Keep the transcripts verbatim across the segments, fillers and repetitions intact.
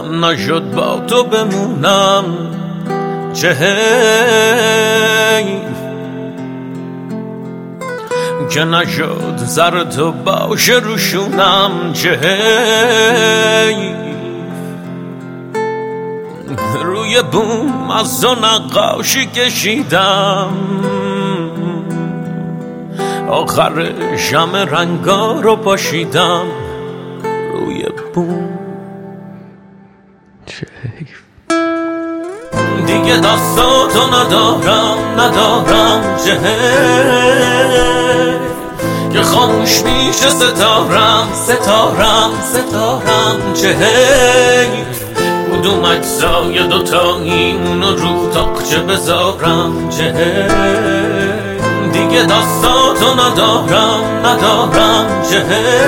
من نشد با تو بمونم چه حیف که نشد زر تو باشه روشونم چه حیف روی بوم از دو نقاشی کشیدم آخرش همه رنگا رو پاشیدم روی بوم چه حیف دیگه دستاتو ندارم ندارم چه حیف که خاموش میشه ستارم ستارم ستارم چه حیف کدوم اجزای دوتایی اونو رو تاقچه بذارم چه حیف دیگه دستاتو ندارم ندارم چه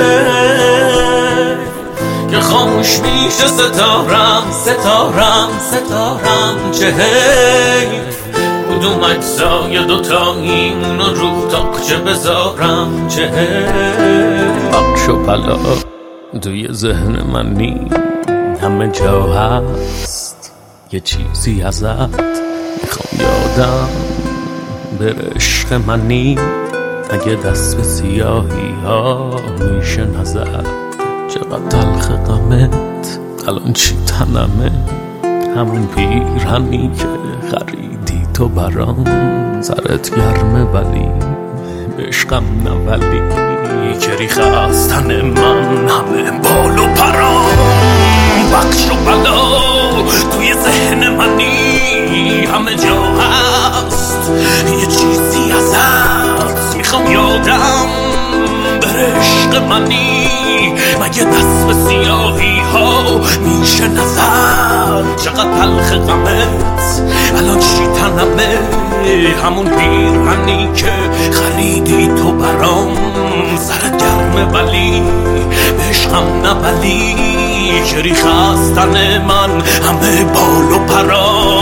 حیف که خاموش میشه ستارم ستارم ستارم چه حیف کدوم اجزای دوتایی اونو رو تاقچه بذارم چه حیف بخش و بلا توی ذهن من نی همه جا هست یه چیزی ازت میخوام یادم بره عشق منی اگه دست به سیاهی ها میشه نظر چقدر تلخ غمت الان چی تنمه همون پیرهنی که خریدی تو برام سرت گرمه ولی به عشقم نه ولی که ریخ از تن من همه بال و پرام بخش و بلا توی ذهن منی همه جا هست یه چیزی ازت میخوام یادم بره عشق منی مگه دست به سیاهی ها میشه نظر چقدر تلخ غمت الان چی تنمه همون پیرهنی که خریدی تو برام سرت گرمه ولی به عشقم نه ولی که ریخ از تن من همه بال و پرا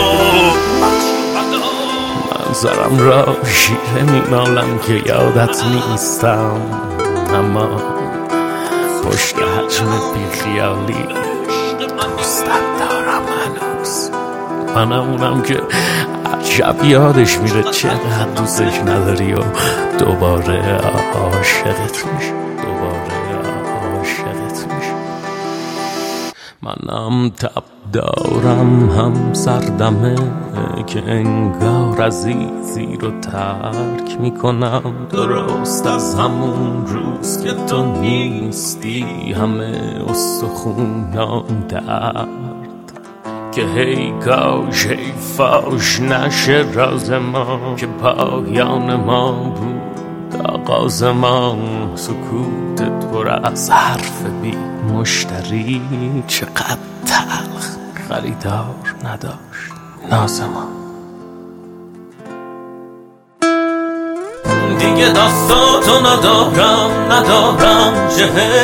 منظرم را شیره میمالم که یادت نیستم اما پشت حجم بیخیالی دوستت دارم هنوز منم اونم که عجب یادش میره چقدر دوستش نداری و دوباره عاشقت میشه دوباره عاشقت میشه منم تب دارم هم سردمه که انگار عزیزی رو ترک میکنم درست از همون روز که تو نیستی همه استخونام درد که هی کاش هی فاش نشه راز ما که پایان ما بود آغاز ما سکوتت پر از حرف بی مشتری چقدر تلخ خریدار نداشت ناز ما دیگه دستاتو ندارم ندارم چه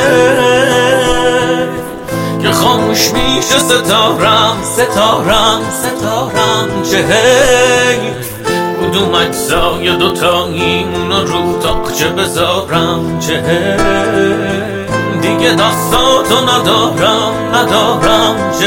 حیف که خاموش میشه ستارم ستارم ستارم چه حیف کدوم اجزای دوتایی اونو رو تاقچه بذارم چه حیف دیگه دستاتو ندارم ندارم چه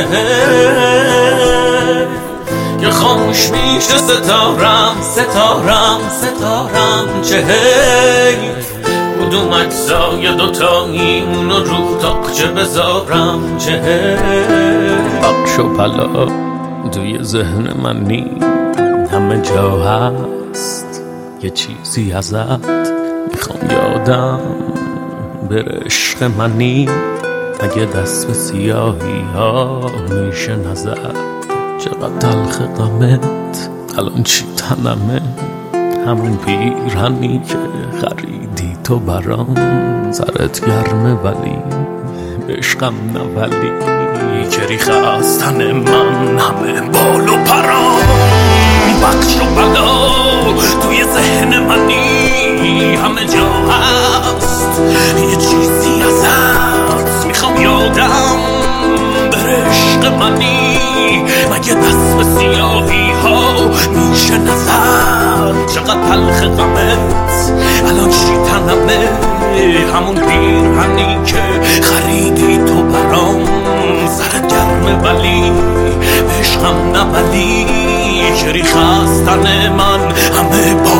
حیف که خاموش میشه ستارم ستارم ستارم چه حیف کدوم اجزای دوتایی اونو رو تاقچه بذارم چه حیف بخش و بلا توی ذهن من نی همه جا هست یه چیزی ازت میخوام یادم بره عشق منی اگه دست به سیاهی ها میشه نظر چقدر تلخ غمت الان چی تنمه همون پیرهنی که خریدی تو برام سرت گرمه ولی به عشقم نه ولی که ریخ از تن من همه بال و پرام بخش و بلا توی ذهن منی همه جا هست یه چیزی ازت میخوام یادم بره عشق منی مگه دست به سیاهی ها میشه نظر چقدر تلخ غمت الان چی تنمه همون پیرهنی که خریدی تو برام سرت گرمه ولی عشقم نبلی که ریخ از تن من همه با